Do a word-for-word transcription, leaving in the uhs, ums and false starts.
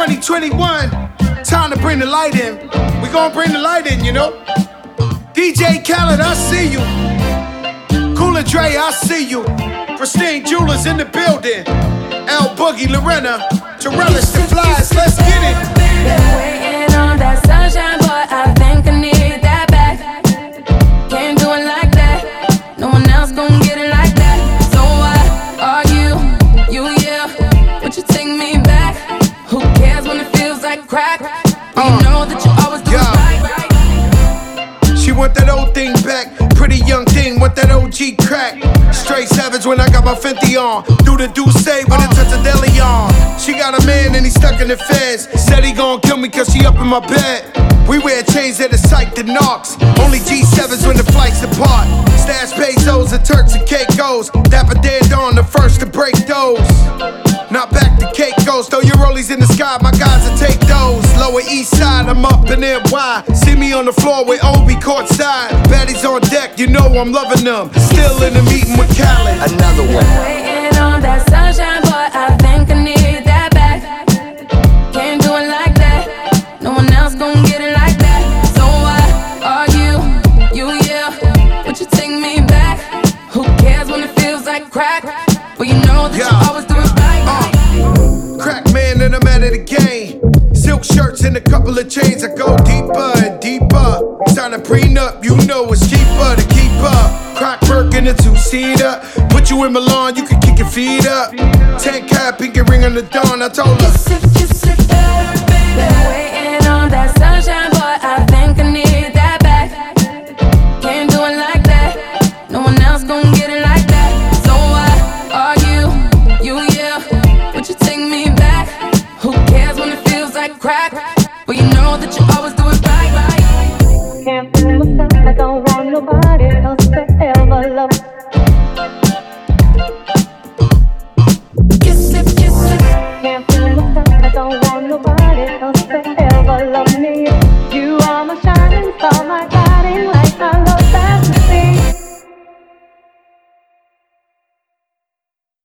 twenty twenty-one, time to bring the light in. We gon' bring the light in, you know. D J Khaled, I see you. Cooler Dre, I see you. Pristine Jewelers in the building. L Boogie, Lorena, Torellis, the Flies, let's get it. Been waiting on that sunshine, boy, I think I need that back. Can't do it like that, no one else gon' get it like that. So why argue, you, yeah, would you take me back? Who cares when it feels like crack? Well, you know that you always do yeah. it right. She want that old thing back, pretty young thing, want that O G crack. Straight savage when I got my Fenty on. Do the do say with a touch of deli on. She got a man and he stuck in the feds. Said he gon' kill me cause she up in my bed. We wear chains that are psyched to knocks. Only G sevens when the flights depart. Stash pesos and Turks and Caicos. Dapper Dan Dawn, the first to break those. Not back to Caicos, throw your rollies in the sky, my guys will take those. Lower East Side, I'm up in N Y. See me on the floor with Obi courtside. Baddies on deck, you know I'm loving them. Still in the meeting with Khaled. Another one. Waiting on that sunshine, boy, I think I need that back. Can't do it like that, no one else gon' get it like that. So why argue, you, yeah, would you take me back? Who cares when it feels like crack? Well, you know that Yeah. you always do it right. Uh, crack man and I'm out of the game. Silk shirts and a couple of chains. I go deeper and deeper. Sign a prenup, you know it's cheaper to keep up. Crack work in a two-seater. Put you in Milan, you can kick your feet up. Ten cap, pinky ring on the dawn. I told her.